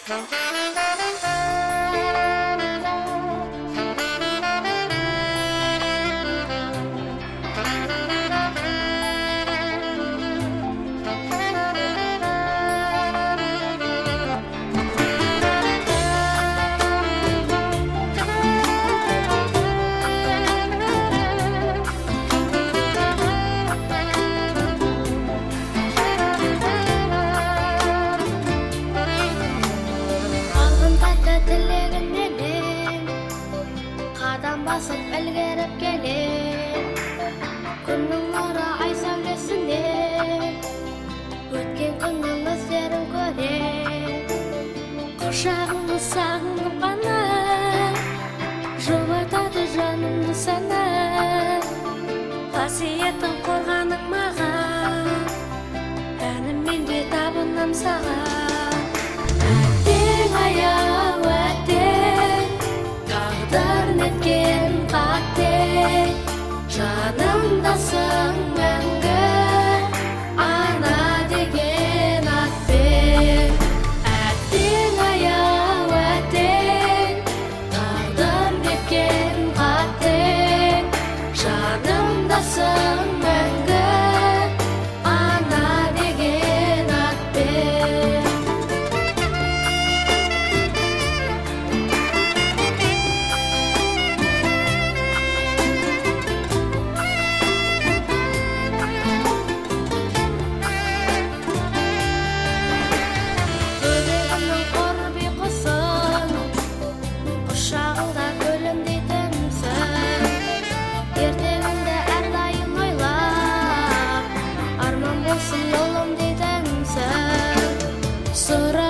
Basıp ilgerip gelir Күннің нұры ай сәулесінен Өткен күннің іздерін көрер Құшағыңды сағынып ғана Жұбатады жанымды сәні Қасиеттің қорғаның маған Әніммен де табынам саған Әттең аяу әттең Тағдыр неткен қаттең Жанымдасың мәңгі Ана деген атпен Әттең аяу әттең Тағдыр неткен қаттең Жанымдасың мәңгі Ана деген атпен Сұрап